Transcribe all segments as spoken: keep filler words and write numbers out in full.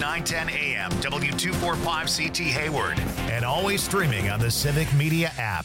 nine ten A M, W two forty-five C T Hayward, and always streaming on the Civic Media app.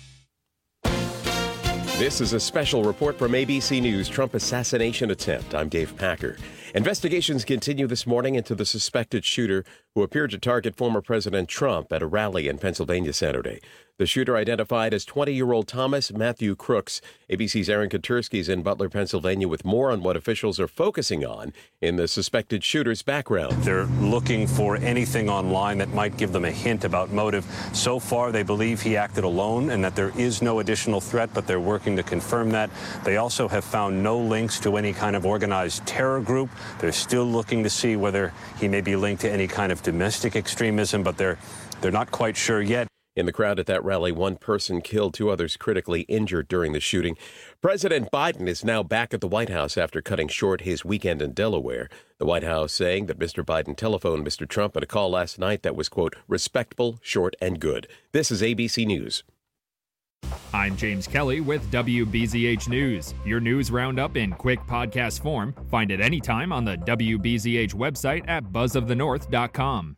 This is a special report from A B C News, Trump assassination attempt. I'm Dave Packer. Investigations continue this morning into the suspected shooter who appeared to target former President Trump at a rally in Pennsylvania Saturday. The shooter, identified as twenty-year-old Thomas Matthew Crooks. A B C's Aaron Katersky is in Butler, Pennsylvania, with more on what officials are focusing on in the suspected shooter's background. They're looking for anything online that might give them a hint about motive. So far, they believe he acted alone and that there is no additional threat, but they're working to confirm that. They also have found no links to any kind of organized terror group. They're still looking to see whether he may be linked to any kind of domestic extremism, but they're they're not quite sure yet. In the crowd at that rally, one person killed, two others critically injured during the shooting. President Biden is now back at the White House after cutting short his weekend in Delaware. The White House saying that Mister Biden telephoned Mister Trump at a call last night that was, quote, respectful, short, and good. This is A B C News. I'm James Kelly with W B Z H News. Your news roundup in quick podcast form. Find it anytime on the W B Z H website at buzz of the north dot com.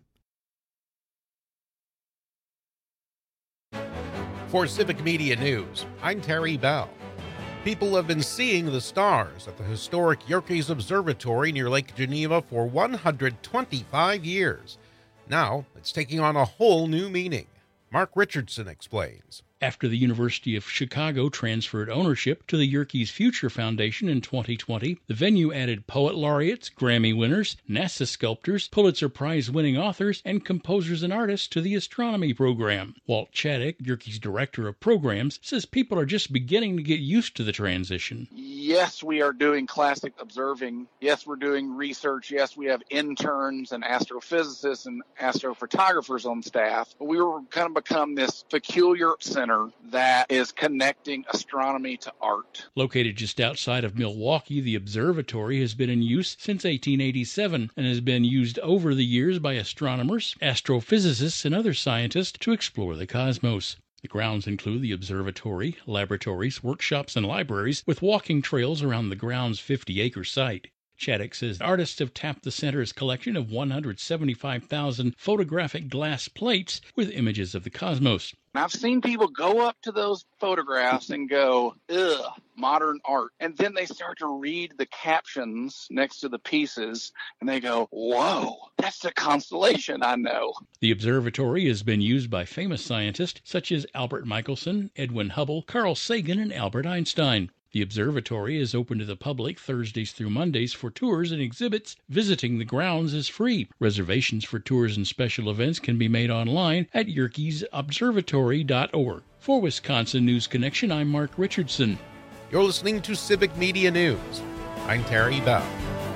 For Civic Media News, I'm Terry Bell. People have been seeing the stars at the historic Yerkes Observatory near Lake Geneva for one hundred twenty-five years. Now, it's taking on a whole new meaning. Mark Richardson explains. After the University of Chicago transferred ownership to the Yerkes Future Foundation in twenty twenty, the venue added poet laureates, Grammy winners, NASA sculptors, Pulitzer Prize-winning authors, and composers and artists to the astronomy program. Walt Chaddick, Yerkes Director of Programs, says people are just beginning to get used to the transition. Yes, we are doing classic observing. Yes, we're doing research. Yes, we have interns and astrophysicists and astrophotographers on staff. But we were kind of become this peculiar center that is connecting astronomy to art. Located just outside of Milwaukee, the observatory has been in use since eighteen eighty-seven and has been used over the years by astronomers, astrophysicists, and other scientists to explore the cosmos. The grounds include the observatory, laboratories, workshops, and libraries, with walking trails around the ground's fifty-acre site. Chaddick says artists have tapped the center's collection of one hundred seventy-five thousand photographic glass plates with images of the cosmos. I've seen people go up to those photographs and go, ugh, modern art. And then they start to read the captions next to the pieces, and they go, whoa, that's a constellation I know. The observatory has been used by famous scientists such as Albert Michelson, Edwin Hubble, Carl Sagan, and Albert Einstein. The observatory is open to the public Thursdays through Mondays for tours and exhibits. Visiting the grounds is free. Reservations for tours and special events can be made online at yerkes observatory dot org. For Wisconsin News Connection, I'm Mark Richardson. You're listening to Civic Media News. I'm Terry Bell.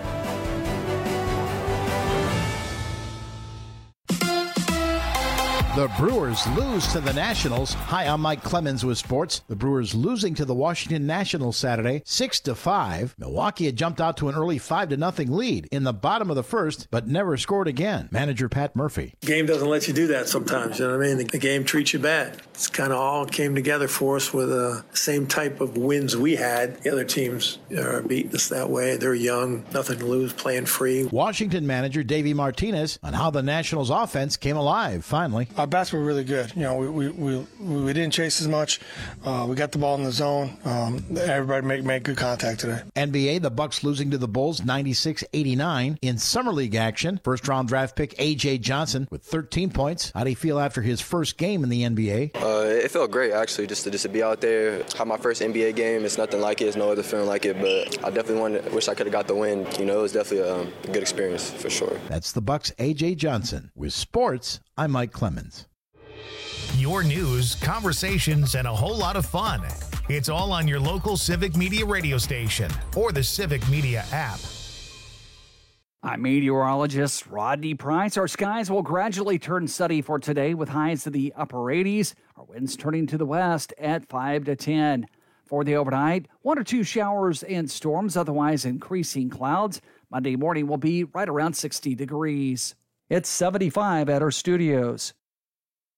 The Brewers lose to the Nationals. Hi, I'm Mike Clemens with sports. The Brewers losing to the Washington Nationals Saturday, six to five. Milwaukee had jumped out to an early five to nothing lead in the bottom of the first, but never scored again. Manager Pat Murphy. The game doesn't let you do that sometimes, you know what I mean? The game treats you bad. It's kind of all came together for us with the same type of wins we had. The other teams are beating us that way. They're young, nothing to lose, playing free. Washington manager Davey Martinez on how the Nationals offense came alive finally. Our bats were really good. You know, we we, we, we didn't chase as much. Uh, we got the ball in the zone. Um, everybody made, made good contact today. N B A, the Bucks losing to the Bulls ninety-six eighty-nine. In Summer League action, first-round draft pick A J Johnson with thirteen points. How do you feel after his first game in the N B A? Uh, it felt great, actually, just to, just to be out there, have my first N B A game. It's nothing like it. It's no other feeling like it, but I definitely wanted, wish I could have got the win. You know, it was definitely a, um, a good experience for sure. That's the Bucks' A J Johnson. With sports, I'm Mike Clemens. Your news, conversations, and a whole lot of fun. It's all on your local Civic Media radio station or the Civic Media app. I'm meteorologist Rodney Price. Our skies will gradually turn sunny for today with highs to the upper eighties. Our winds turning to the west at five to ten. For the overnight, one or two showers and storms, otherwise increasing clouds. Monday morning will be right around sixty degrees. It's seventy-five at our studios.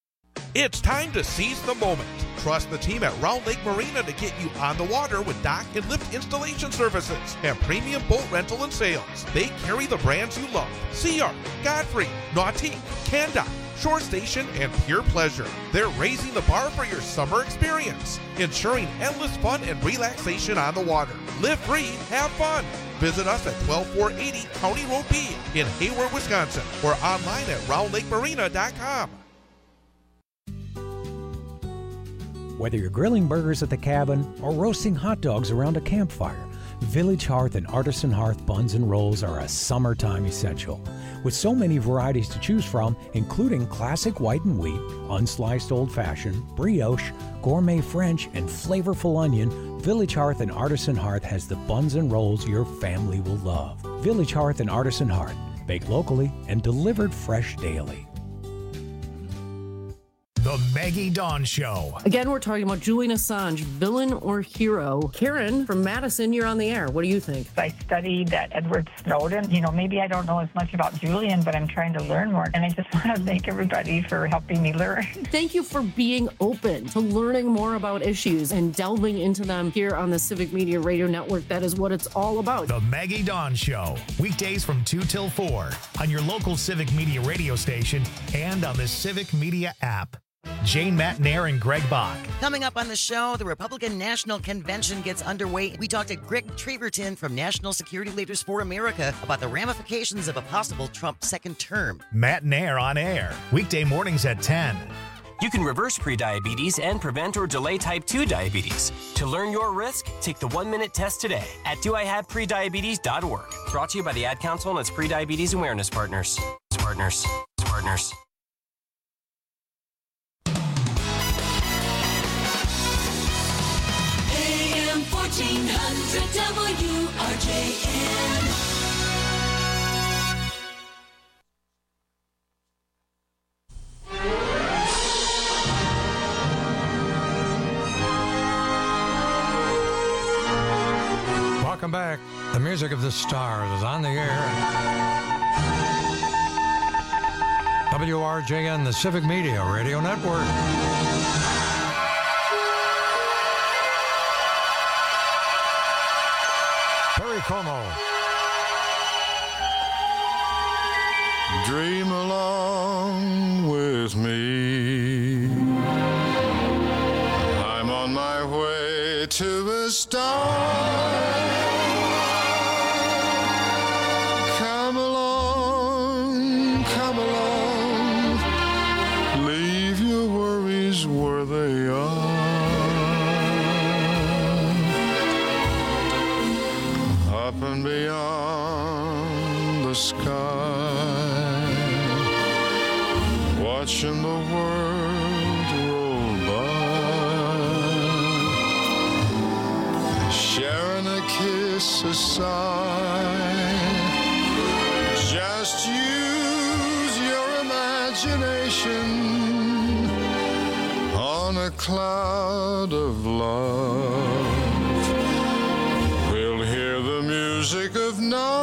It's time to seize the moment. Trust the team at Round Lake Marina to get you on the water with dock and lift installation services and premium boat rental and sales. They carry the brands you love: Sea Art, Godfrey, Nautique, Canda, Shore Station, and Pure Pleasure. They're raising the bar for your summer experience, ensuring endless fun and relaxation on the water. Live free, have fun. Visit us at twelve four eighty County Road B in Hayward, Wisconsin, or online at round lake marina dot com. Whether you're grilling burgers at the cabin or roasting hot dogs around a campfire, Village Hearth and Artisan Hearth buns and rolls are a summertime essential. With so many varieties to choose from, including classic white and wheat, unsliced old-fashioned, brioche, gourmet French, and flavorful onion, Village Hearth and Artisan Hearth has the buns and rolls your family will love. Village Hearth and Artisan Hearth, baked locally and delivered fresh daily. The Maggie Dawn Show. Again, we're talking about Julian Assange, villain or hero. Karen from Madison, you're on the air. What do you think? I studied that Edward Snowden. You know, maybe I don't know as much about Julian, but I'm trying to learn more. And I just want to thank everybody for helping me learn. Thank you for being open to learning more about issues and delving into them here on the Civic Media Radio Network. That is what it's all about. The Maggie Dawn Show. Weekdays from two till four on your local Civic Media radio station and on the Civic Media app. Jane Matnair and Greg Bach. Coming up on the show, the Republican National Convention gets underway. We talked to Greg Treverton from National Security Leaders for America about the ramifications of a possible Trump second term. Matnair on air, weekday mornings at ten. You can reverse prediabetes and prevent or delay type two diabetes. To learn your risk, take the one-minute test today at do I have prediabetes dot org. Brought to you by the Ad Council and its Prediabetes Awareness Partners. Partners. Partners. fourteen hundred W R J N. Welcome back. The music of the stars is on the air. W R J N, the Civic Media Radio Network. Como. Dream along with me. I'm on my way to a star. Come along, come along. Leave your worries where they are. Up and beyond the sky, watching the world roll by, sharing a kiss, a sigh. Just use your imagination on a cloud of love. Music of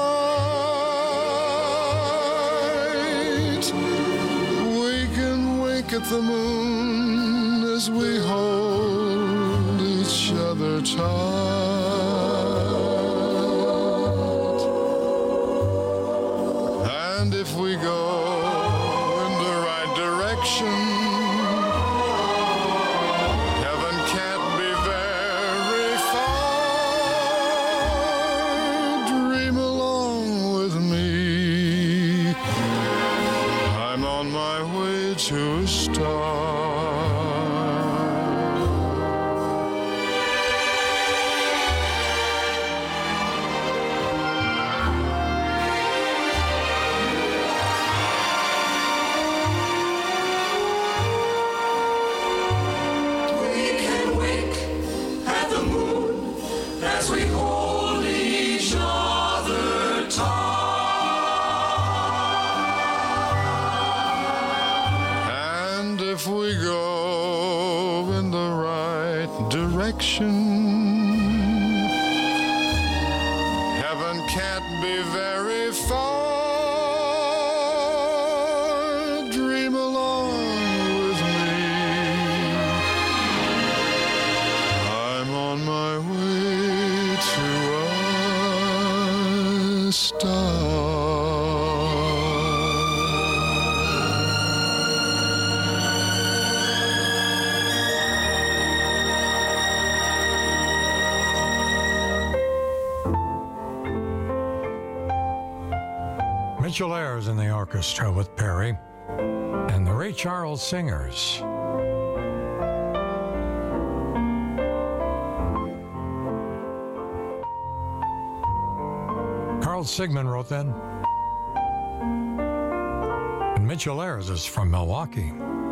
night. We can wink at the moon as we hold each other tight. And if we go in the right direction, to a star. We can wink at the moon as we hold each other tight. If we go in the right direction, heaven can't be very far. Dream along with me. Mitchell Ayers in the orchestra with Perry and the Ray Charles Singers. Carl Sigmund wrote that. And Mitchell Ayers is from Milwaukee.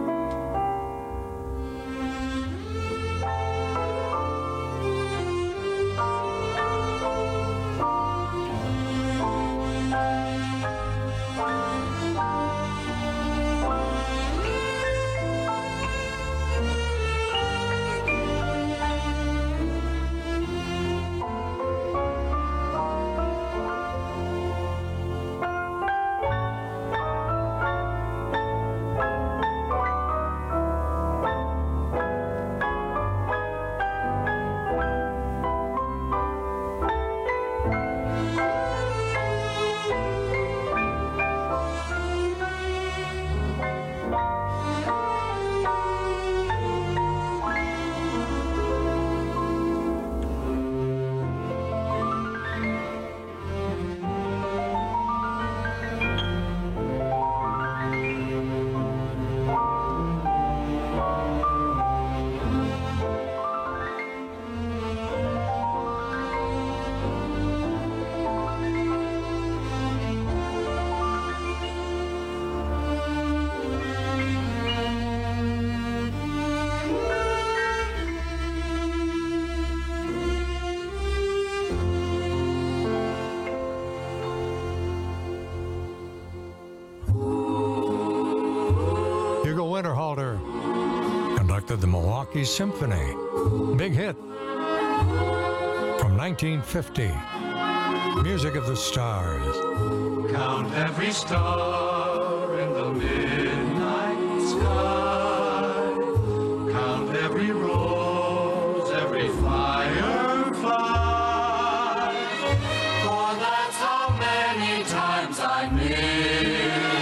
Winterhalter conducted the Milwaukee Symphony. Big hit from nineteen fifty. Music of the Stars. Count every star in the midnight sky. Count every rose, every firefly. For that's how many times I miss.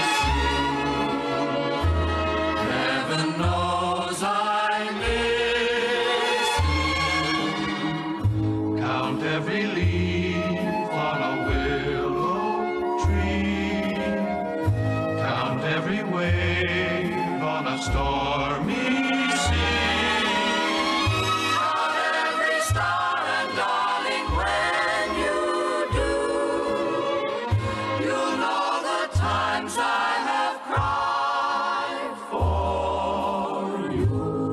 Every leaf on a willow tree, count every wave on a stormy sea, count every star, and darling, when you do, you'll know the times I have cried for you.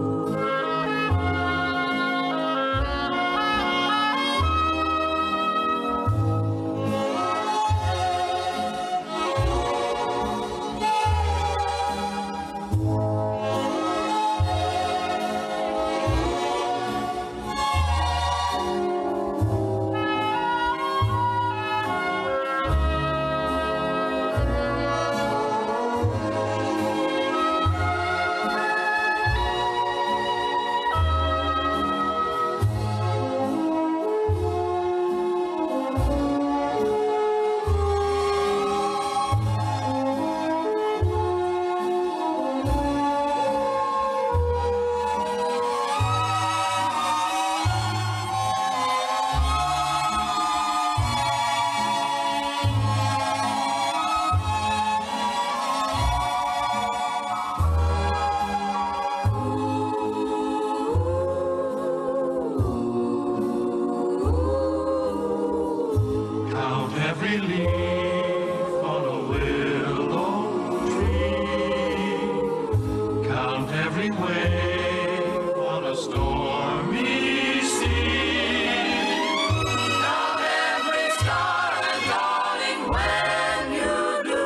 Every leaf on a willow tree, count every wave on a stormy sea, count every star, and darling, when you do,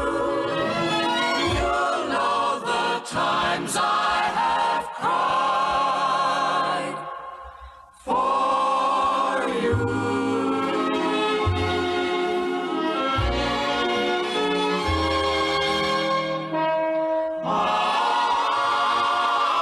you'll know the times I have cried for you. Ah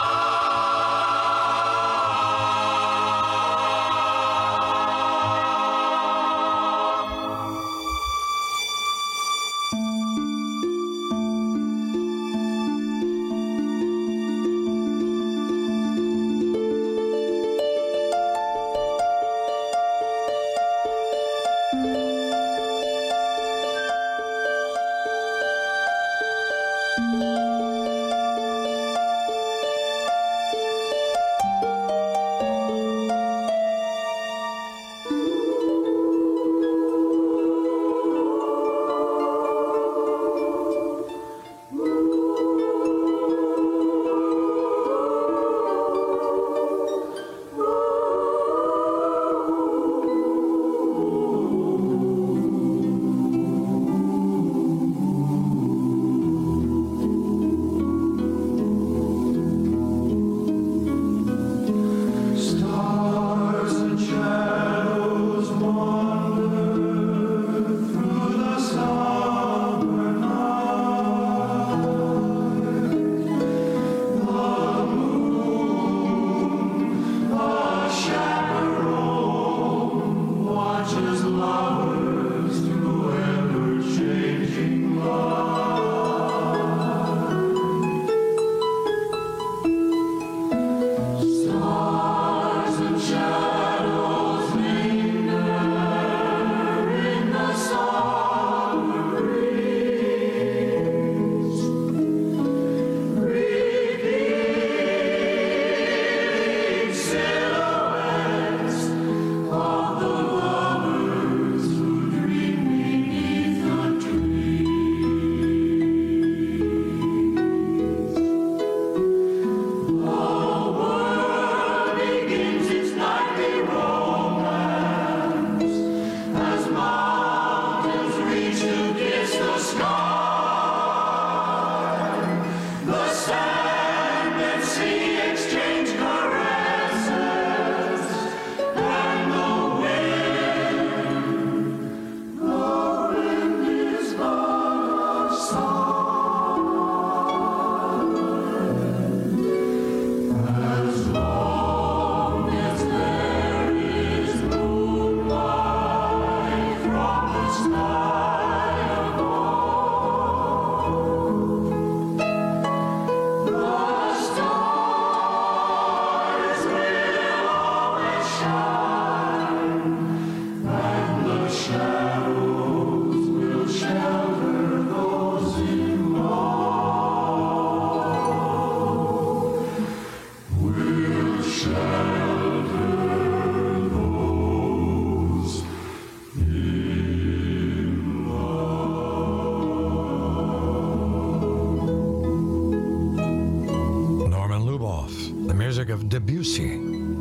music of Debussy.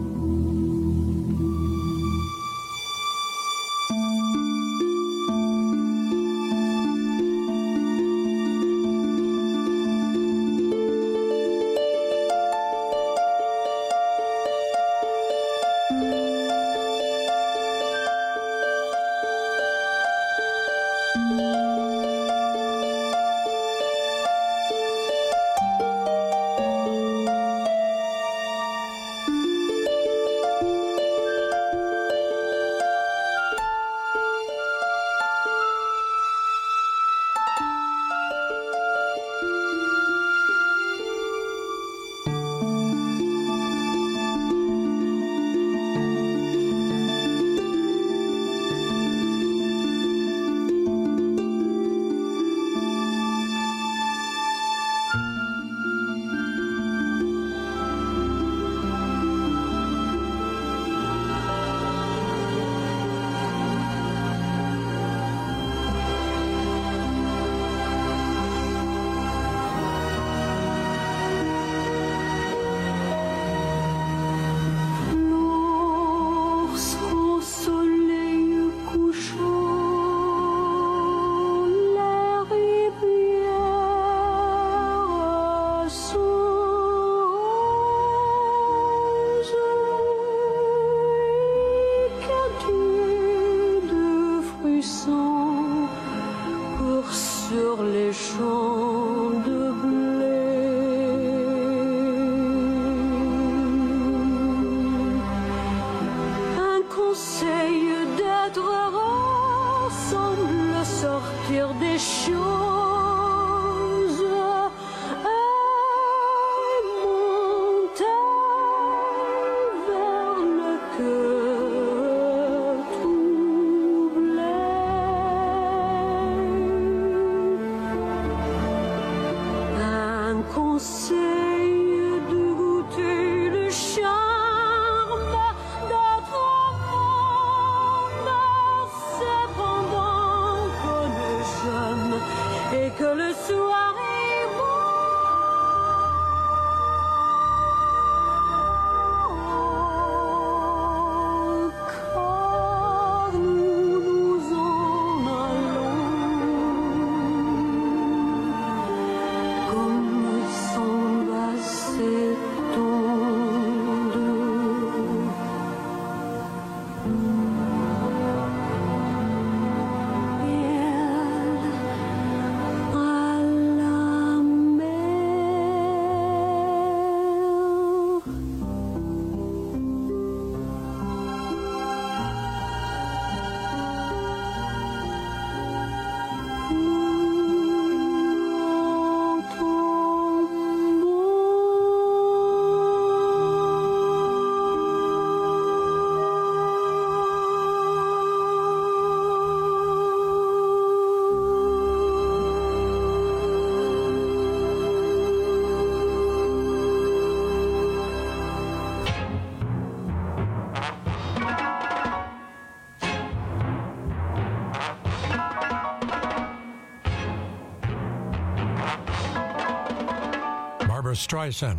Streisand,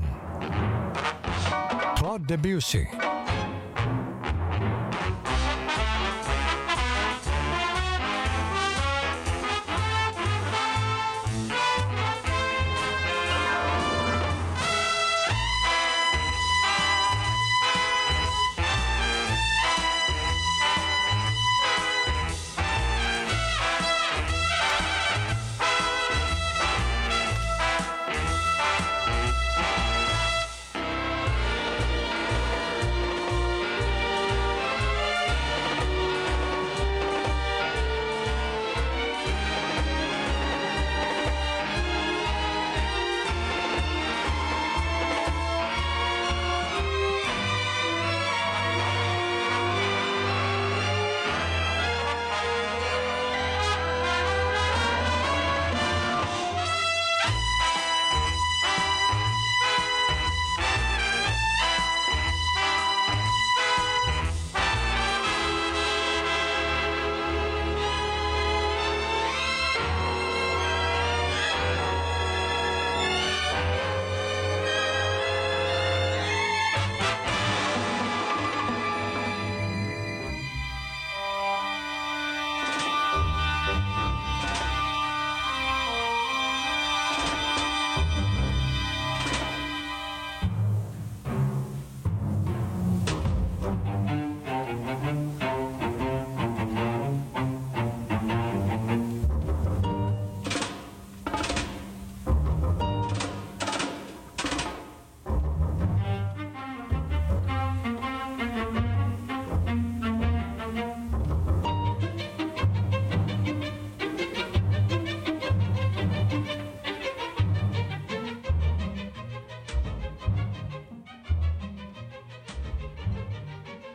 Claude Debussy.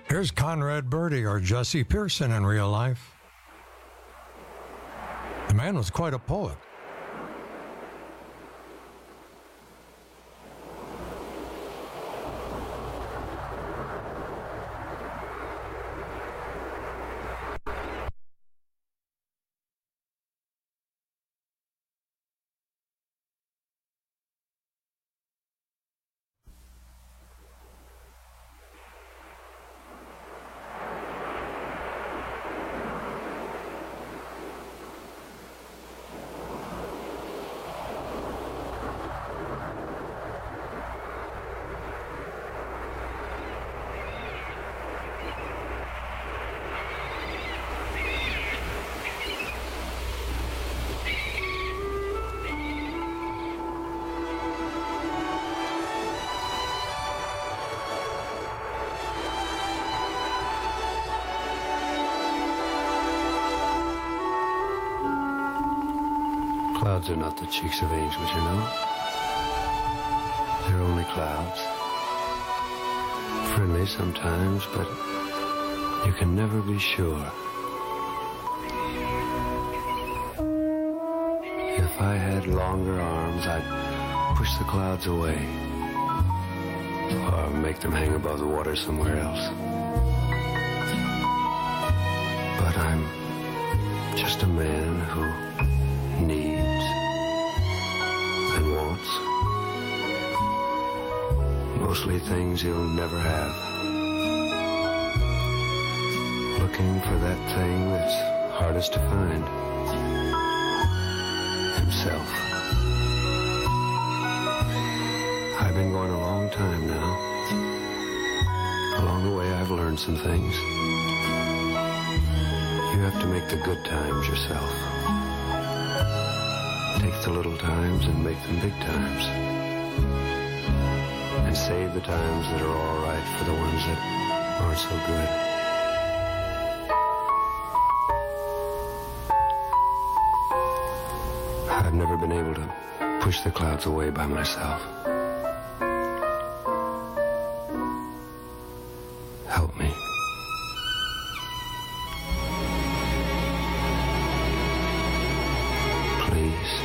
Here's Conrad Birdie or Jesse Pearson in real life. The man was quite a poet. Clouds are not the cheeks of angels, you know. They're only clouds. Friendly sometimes, but you can never be sure. If I had longer arms, I'd push the clouds away. Or make them hang above the water somewhere else. But I'm just a man who needs and wants mostly things he'll never have. Looking for that thing that's hardest to find. Himself. I've been going a long time now. Along the way I've learned some things. You have to make the good times yourself. Take the little times and make them big times. And save the times that are all right for the ones that aren't so good. I've never been able to push the clouds away by myself. Help me. Please.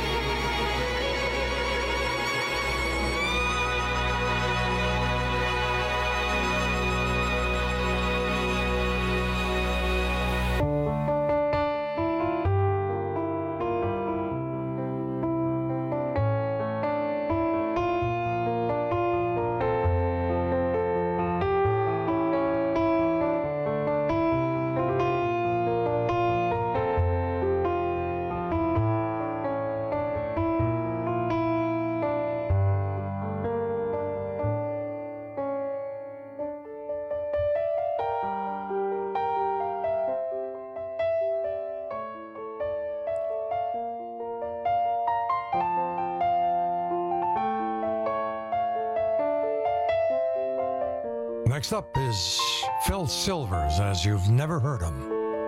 Next up is Phil Silvers, as you've never heard him.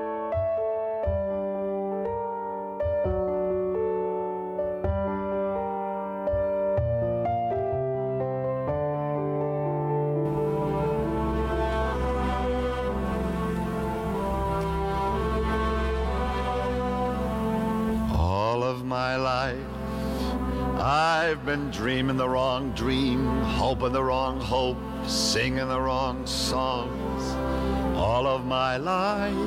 All of my life, I've been dreaming the wrong dream, hoping the wrong hope, singing the wrong songs. All of my life,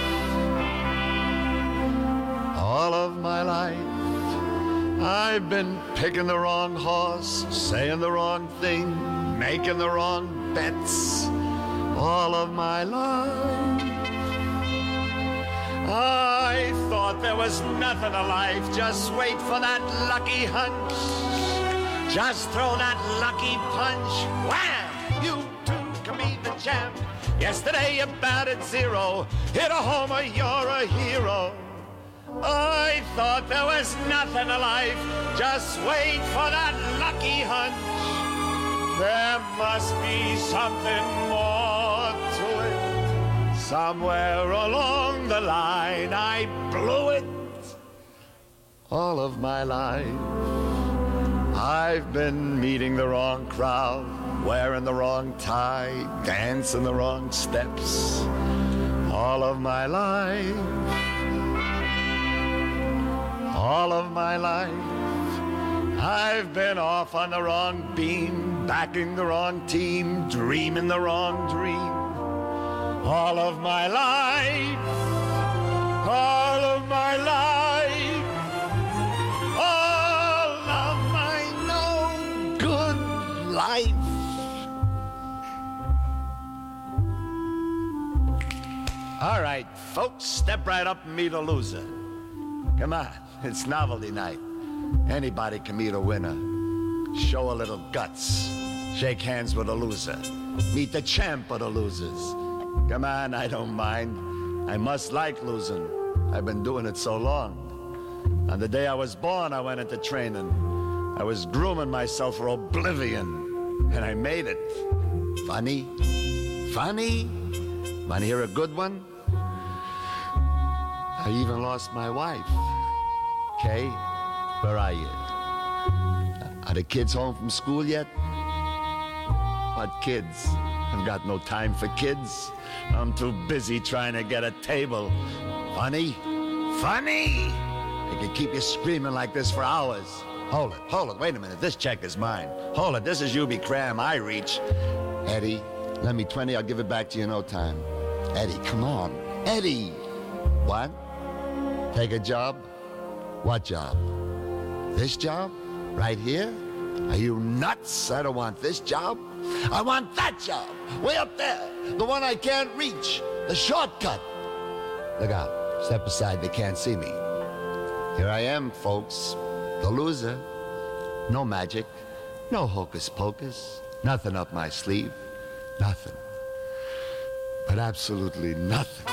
all of my life, I've been picking the wrong horse, saying the wrong thing, making the wrong bets. All of my life, I thought there was nothing to life. Just wait for that lucky hunch. Just throw that lucky punch. Wham! You too can be the champ. Yesterday you batted zero. Hit a homer, you're a hero. I thought there was nothing to life. Just wait for that lucky hunch. There must be something more to it. Somewhere along the line I blew it. All of my life I've been meeting the wrong crowd, wearing the wrong tie, dancing the wrong steps. All of my life, all of my life, I've been off on the wrong beam, backing the wrong team, dreaming the wrong dream. All of my life, all of my life, all of my no good life. All right, folks, step right up and meet a loser. Come on, it's novelty night. Anybody can meet a winner. Show a little guts. Shake hands with a loser. Meet the champ of the losers. Come on, I don't mind. I must like losing. I've been doing it so long. On the day I was born, I went into training. I was grooming myself for oblivion, and I made it. Funny? Funny? Want to hear a good one? I even lost my wife. Kay, where are you? Are the kids home from school yet? What kids? I've got no time for kids. I'm too busy trying to get a table. Funny? Funny? I could keep you screaming like this for hours. Hold it, hold it, wait a minute, this check is mine. Hold it, this is U B Cram, I reach. Eddie, lend me twenty, I'll give it back to you in no time. Eddie, come on. Eddie! What? Take a job? What job? This job? Right here? Are you nuts? I don't want this job. I want that job. Way up there. The one I can't reach. The shortcut. Look out. Step aside. They can't see me. Here I am, folks. The loser. No magic. No hocus pocus. Nothing up my sleeve. Nothing. But absolutely nothing.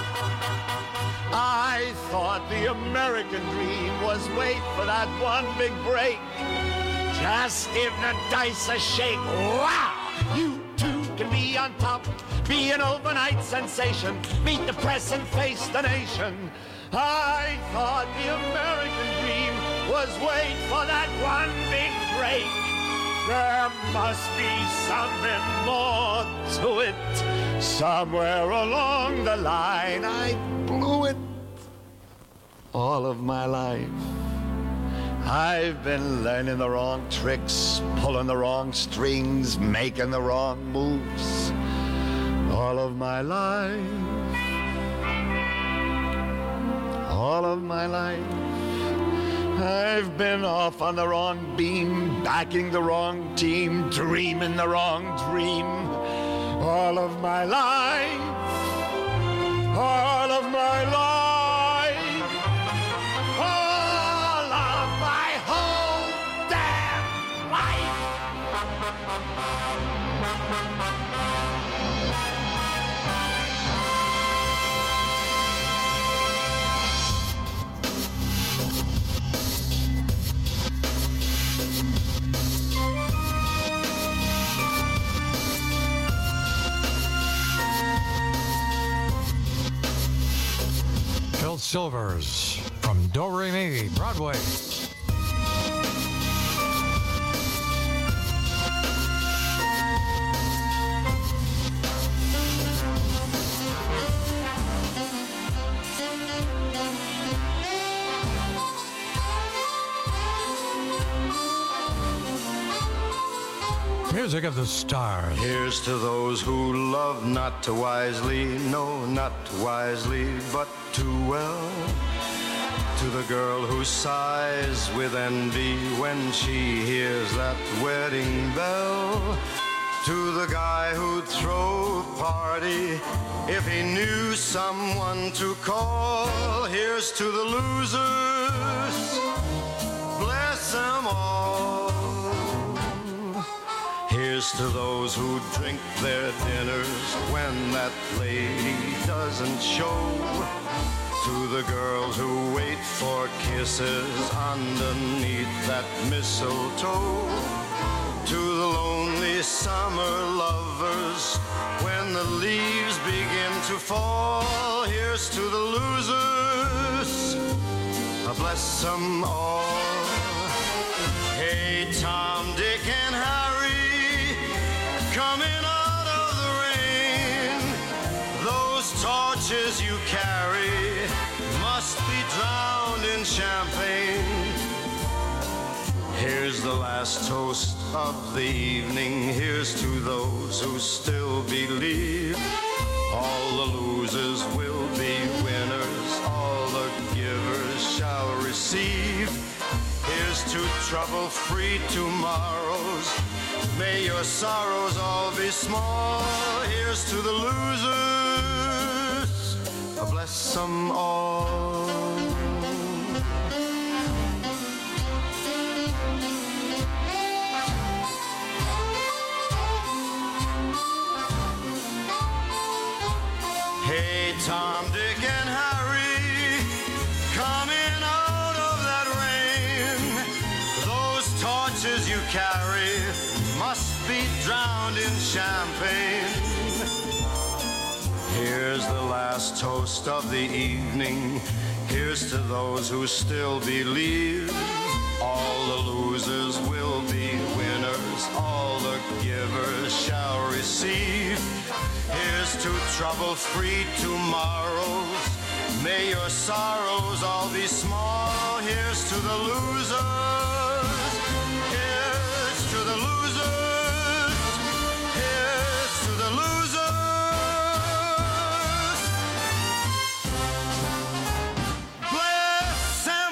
I thought the American dream was wait for that one big break. Just give the dice a shake. Wow! You too can be on top, be an overnight sensation, beat the press and face the nation. I thought the American dream was wait for that one big break. There must be something more to it. Somewhere along the line, I blew it. All of my life, I've been learning the wrong tricks, pulling the wrong strings, making the wrong moves. All of my life, all of my life, I've been off on the wrong beam, backing the wrong team, dreaming the wrong dream. All of my life, all of my life. Phil Silvers from Do Re Mi, Broadway. Music of the stars. Here's to those who love not too wisely, no, not too wisely, but too well. To the girl who sighs with envy when she hears that wedding bell. To the guy who'd throw a party if he knew someone to call. Here's to the losers, bless them all. Here's to those who drink their dinners when that lady doesn't show. To the girls who wait for kisses underneath that mistletoe. To the lonely summer lovers when the leaves begin to fall. Here's to the losers, bless them all. Hey, Tom, Dick, and Harry, torches you carry must be drowned in champagne. Here's the last toast of the evening. Here's to those who still believe. All the losers will be winners. All the givers shall receive. Here's to trouble-free tomorrows. May your sorrows all be small. Here's to the losers. Bless them all. Hey, Tom, Dick, and Harry, coming out of that rain. Those torches you carry must be drowned in champagne. Here's the last toast of the evening. Here's to those who still believe. All the losers will be winners. All the givers shall receive. Here's to trouble-free tomorrows. May your sorrows all be small. Here's to the losers. Here's to the losers. Here's to the losers. Bless them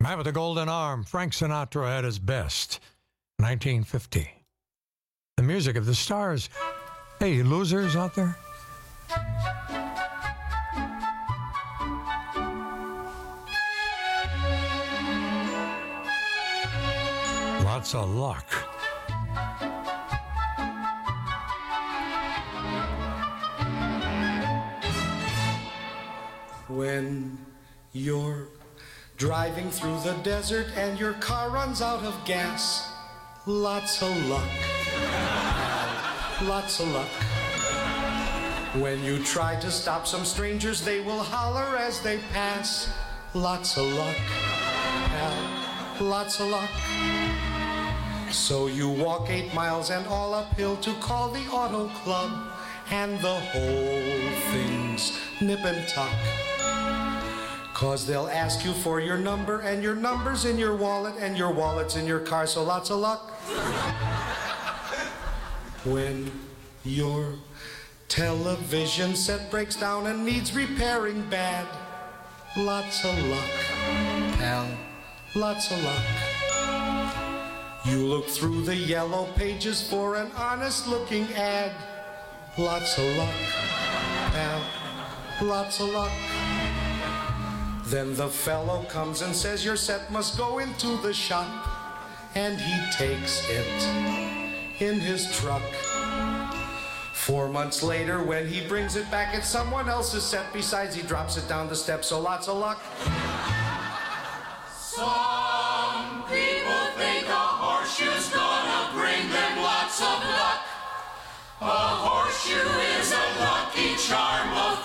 Man with the Golden Arm, Frank Sinatra at his best, nineteen fifty. The music of the stars. Hey, losers out there? Lots of luck. When you're driving through the desert and your car runs out of gas, lots of luck. Lots of luck. When you try to stop some strangers, they will holler as they pass. Lots of luck. Pal, lots of luck. So you walk eight miles and all uphill to call the auto club, and the whole thing's nip and tuck. Cause they'll ask you for your number, and your number's in your wallet, and your wallet's in your car, so lots of luck. When your television set breaks down and needs repairing bad, lots of luck, pal, lots of luck. You look through the yellow pages for an honest-looking ad, lots of luck, pal, lots of luck. Then the fellow comes and says your set must go into the shop, and he takes it in his truck. Four months later, when he brings it back, it's someone else's set. Besides, he drops it down the steps, so lots of luck. Some people think a horseshoe's gonna bring them lots of luck. A horseshoe is a lucky charm, of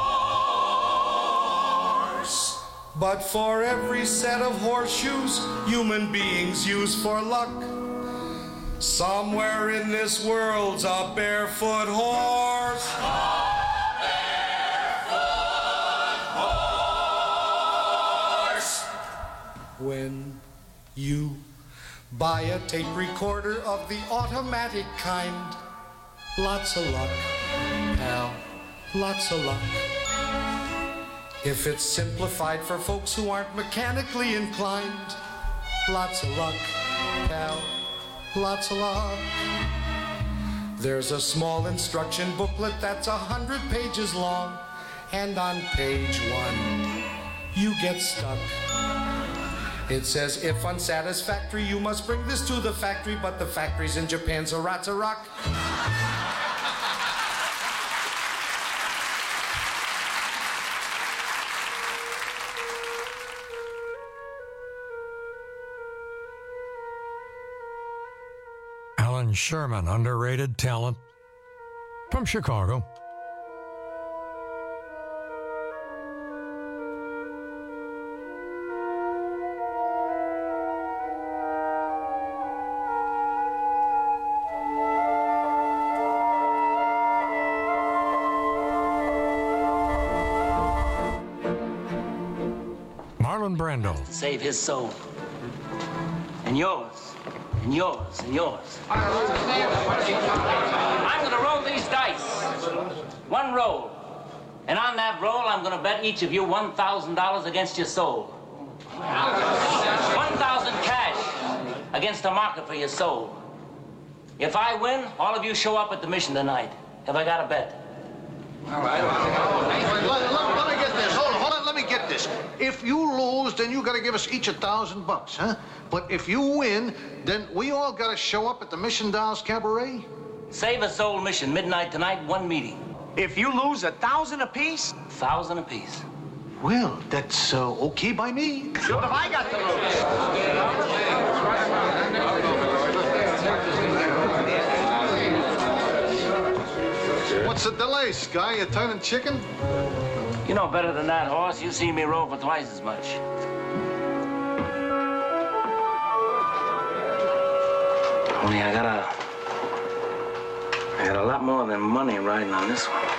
course. But for every set of horseshoes human beings use for luck, somewhere in this world's a barefoot horse. A barefoot horse. When you buy a tape recorder of the automatic kind, lots of luck, pal, lots of luck. If it's simplified for folks who aren't mechanically inclined, lots of luck, pal, lots of luck. There's a small instruction booklet that's a hundred pages long, and on page one, you get stuck. It says, if unsatisfactory, you must bring this to the factory, but the factory's in Japan, so rats a rock. Alan Sherman, underrated talent from Chicago. Marlon Brando. Save his soul. And yours. And yours. And yours. I'm going to roll these dice. One roll. And on that roll, I'm going to bet each of you one thousand dollars against your soul. one thousand dollars cash against a market for your soul. If I win, all of you show up at the mission tonight. Have I got a bet? All right. Let, let, let me get this. Hold on, hold on. Let me get this. If you lose, then you got to give us each a thousand bucks, huh? But if you win, then we all got to show up at the Mission Dolls Cabaret. Save a soul mission, midnight tonight, one meeting. If you lose, a thousand apiece? Thousand apiece. Well, that's uh, okay by me. Sure, if I got the What's the delay, Sky? You turning chicken? You know better than that, horse. You see me roll for twice as much. Only I got a... I got a lot more than money riding on this one.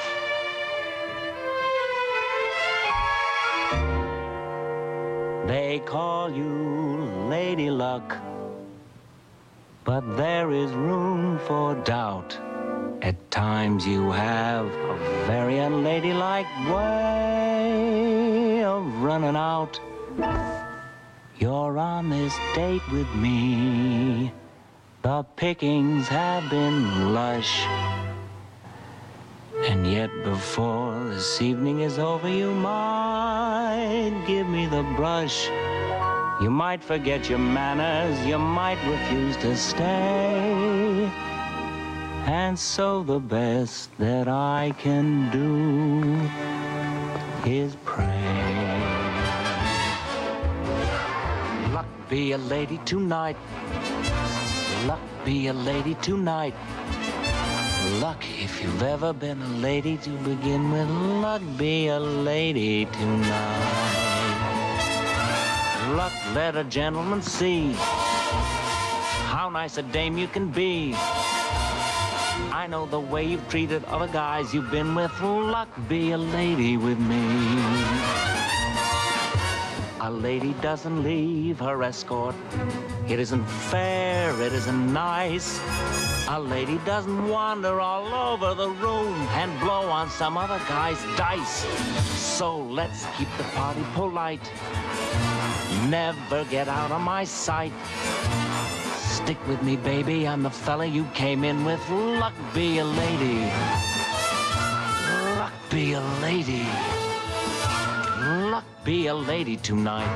They call you Lady Luck, but there is room for doubt. At times you have a very unladylike way of running out. you're on this date with me. The pickings have been lush. And yet before this evening is over, you might give me the brush. You might forget your manners, you might refuse to stay. And so the best that I can do is pray. Luck be a lady tonight. Luck be a lady tonight. Luck, if you've ever been a lady to begin with, luck be a lady tonight. Luck, let a gentleman see how nice a dame you can be. I know the way you've treated other guys you've been with. Luck, be a lady with me. A lady doesn't leave her escort. It isn't fair, it isn't nice. A lady doesn't wander all over the room and blow on some other guy's dice. So let's keep the party polite. Never get out of my sight. Stick with me, baby, I'm the fella you came in with. Luck be a lady. Luck be a lady. Luck be a lady tonight.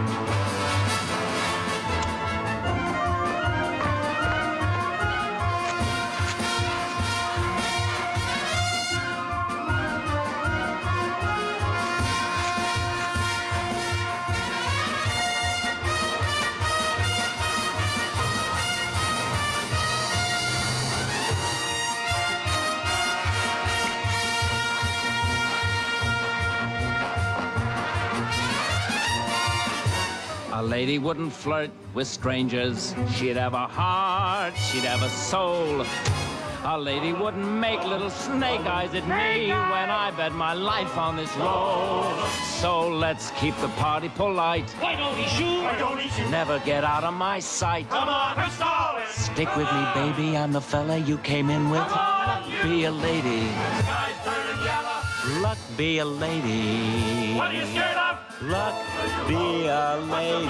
A lady wouldn't flirt with strangers. She'd have a heart, she'd have a soul. A lady wouldn't make little snake eyes at me when I bet my life on this roll. So let's keep the party polite. Why don't he shoot? Why don't he shoot? Never get out of my sight. Come on, who's stalling? Stick with me, baby, I'm the fella you came in with. on, Luck be a lady. The sky's turning yellow. Luck be a lady. What are you scared of? Luck be a lady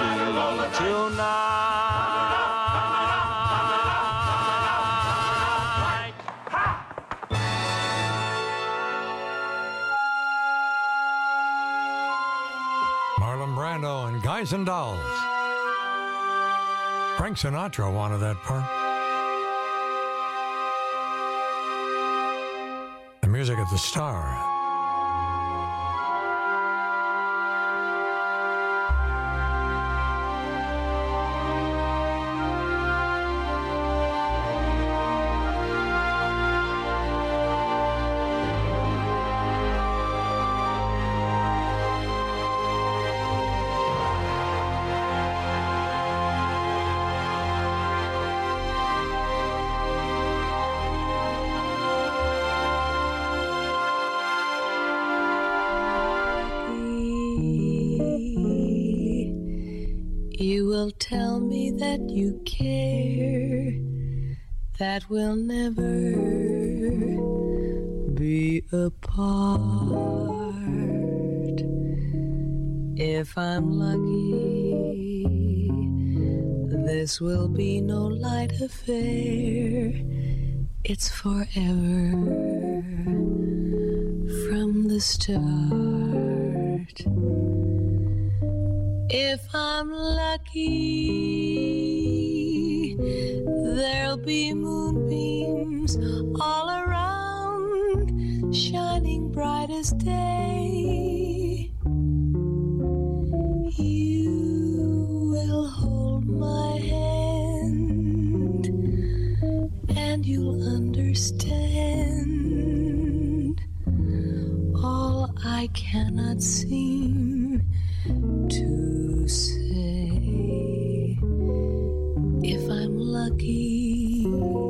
tonight. Marlon Brando and Guys and Dolls. Frank Sinatra wanted that part. The music of the star. You will tell me that you care, that we'll never be apart. If I'm lucky, this will be no light affair. It's forever from the start. If I'm lucky, there'll be moonbeams all around, shining bright as day. You will hold my hand, and you'll understand all I cannot seem to say. If I'm lucky,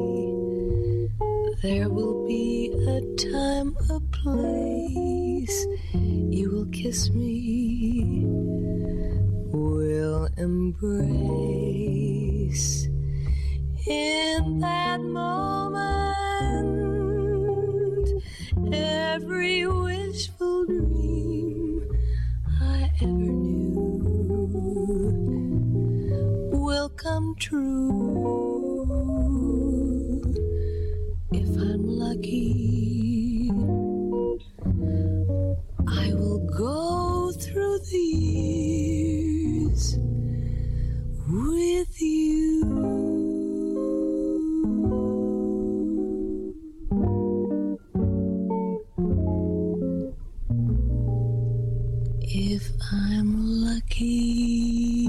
there will be a time, a place. You will kiss me, we'll embrace. In that moment, every wishful dream I ever knew true. If I'm lucky, I will go through the years with you. If I'm lucky.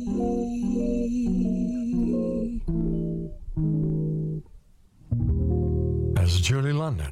As Julie London.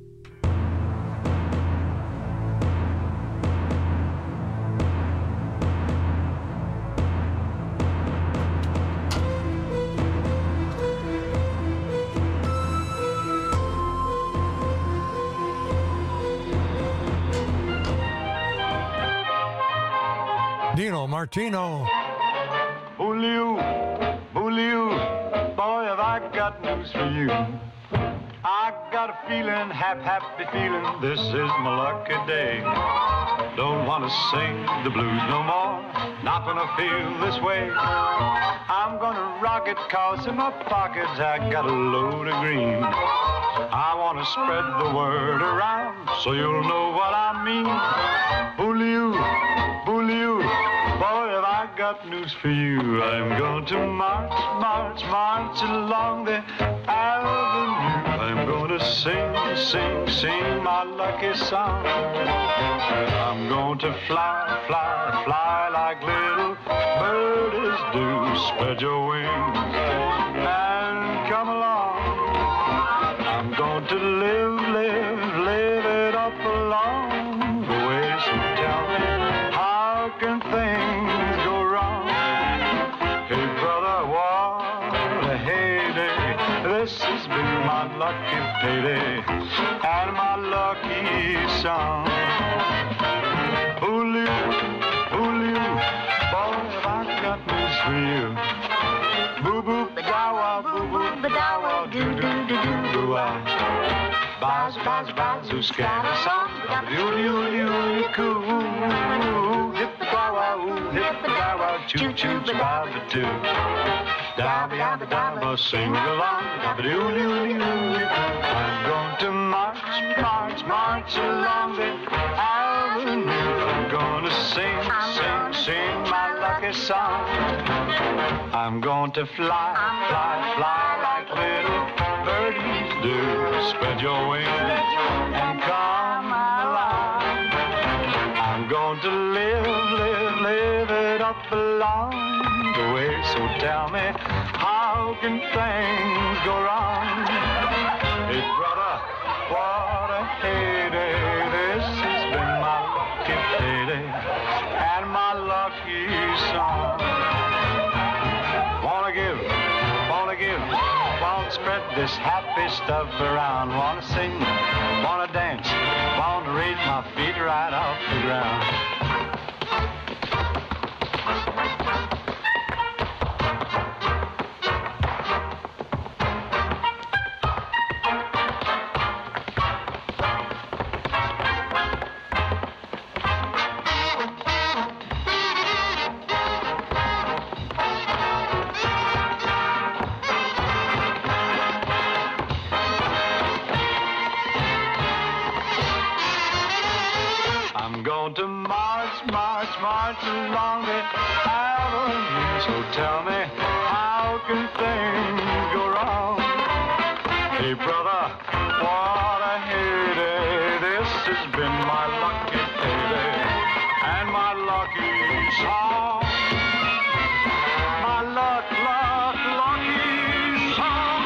Dino Martino. Julio, Julio, boy, have I got news for you. I got a feeling, half happy feeling, this is my lucky day. Don't want to sing the blues no more, not gonna feel this way. I'm gonna rock it, cause in my pockets I got a load of green. I want to spread the word around so you'll know what I mean. Julio, Julio, boy, have I got news for you. I'm going to march, march, march along the avenue. I'm going to sing, sing, sing my lucky song. I'm going to fly, fly, fly like little birdies do. Spread your wings and come along. I'm going to live, live, live it up along the way. So tell me, how can things go wrong? Hey, brother, what a heyday. This has been my lucky payday and my lucky song. Julio, Julio, boy, have I got news for you. Boo boo badawa, boo boo badawa, do do do do do ah. Baz baz baz, who's got a song? Do do do do cool. Hip badawa, ooh, hip badawa, choo choo badawa too. Dabba dabba dabba, sing along. Dabba do do do. I'm going to march, march, march along the avenue. I'm gonna sing, sing, sing my lucky song. I'm going to fly, fly, fly like little birdies do. Spread your wings and come alive. I'm going to live, live, live it up along the way. So tell me, how can things go wrong? Hey, brother, what a heyday. This has been my lucky payday and my lucky song. Wanna give, wanna give, wanna spread this happy stuff around. Wanna sing, wanna dance, wanna raise my feet right off the ground. To march, march, march along the avenue. So tell me, how can things go wrong? Hey, brother, what a heyday. This has been my lucky payday and my lucky song. My luck, luck, lucky song.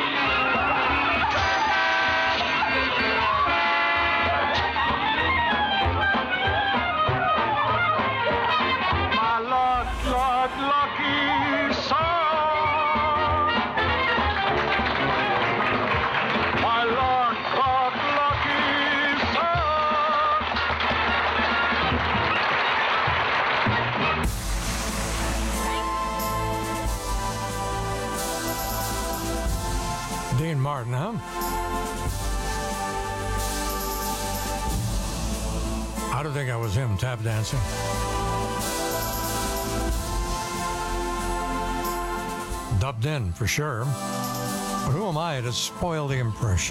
Lucky song. My luck, luck, lucky song. Dean Martin, huh? I don't think I was him tap dancing. dubbed in for sure. But who am I to spoil the impression?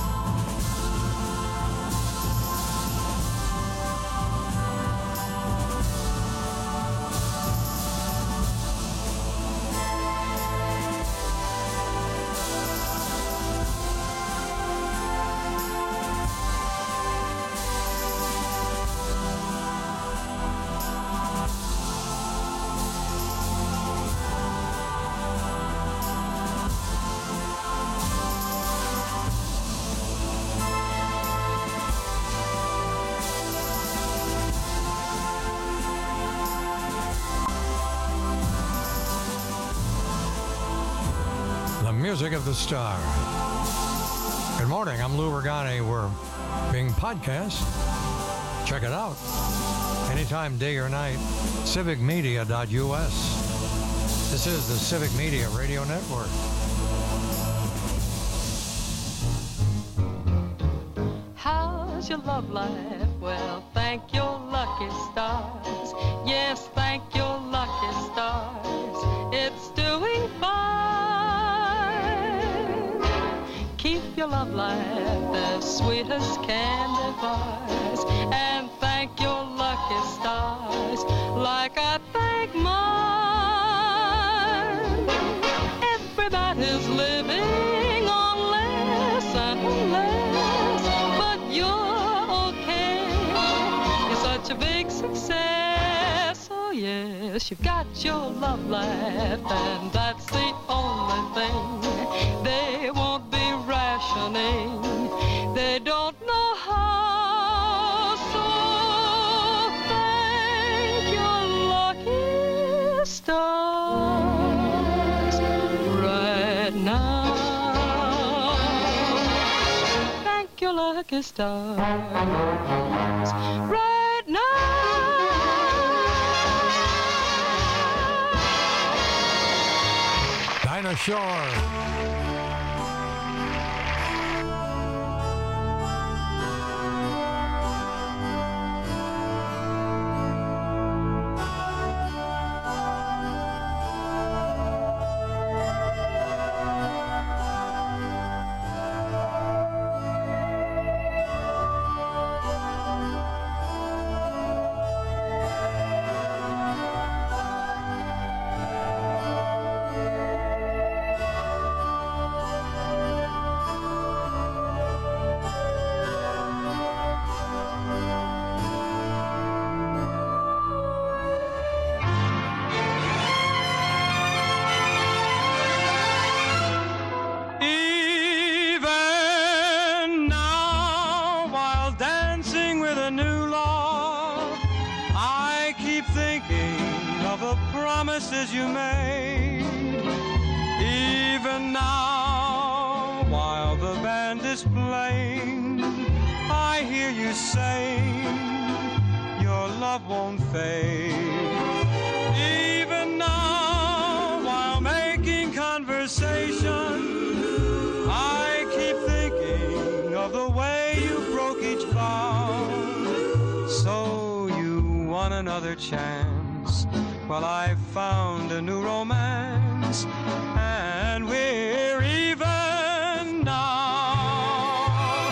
Music of the Star. Good morning, I'm Lou Regani. We're being podcast. Check it out. Anytime, day or night. civic media dot U S. This is the Civic Media Radio Network. How's your love life? Well, thank your lucky stars. Yes, thank your lucky stars. It's doing fine. Keep your love life as sweet as candy bars, and thank your lucky stars like I thank mine. Everybody's living on less and less, but you're okay. You're such a big success. Oh yes, you've got your love life, and that's the only thing. They won't be rationing, they don't know how, so thank your lucky stars right now. Thank your lucky stars right now. Dinah Shore. Promises you made, even now while the band is playing, I hear you saying your love won't fade. Even now while making conversation, I keep thinking of the way you broke each vow. So you want another chance? Well, I found a new romance, and we're even now.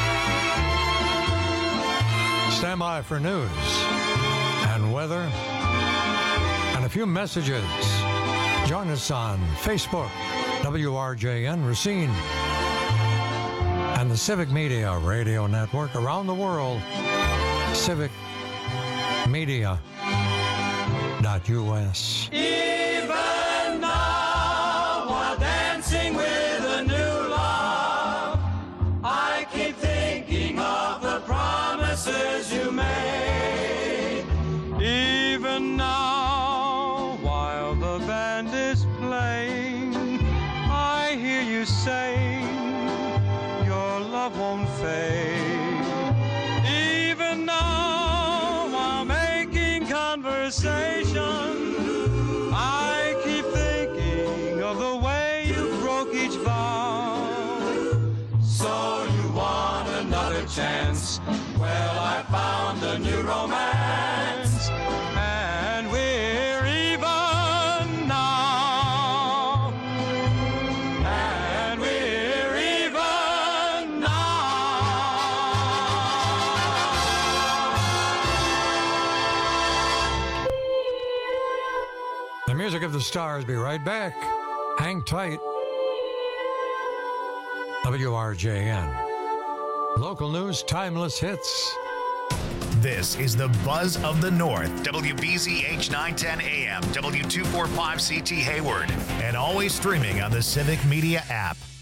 Stand by for news and weather and a few messages. Join us on Facebook, W R J N Racine, and the Civic Media Radio Network around the world, civic media dot U S. Even now, while dancing with a new love, I keep thinking of the promises you made. Even now, while the band is playing, I hear you saying your love won't fade. Even now, while making conversation, I keep thinking of the way you broke each vow. So you want another chance? Well, I found a new romance, and we're even now. music of the stars. Be right back. Hang tight. W R J N. Local news, timeless hits. This is the Buzz of the North. W B Z H nine ten A M, W two forty-five C T Hayward, and always streaming on the Civic Media app.